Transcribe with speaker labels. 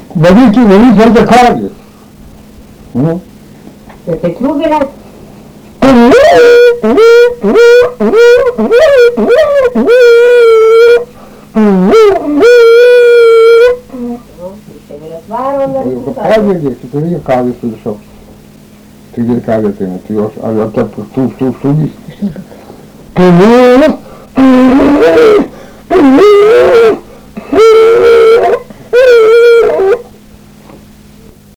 Speaker 1: Veliki se kaže.
Speaker 2: Te klubira?
Speaker 1: Kaže gdje, ti to nije kaže što došao. Ti gdje kaže te, ti još, ali ja to tu, tu, tu, tu, tu,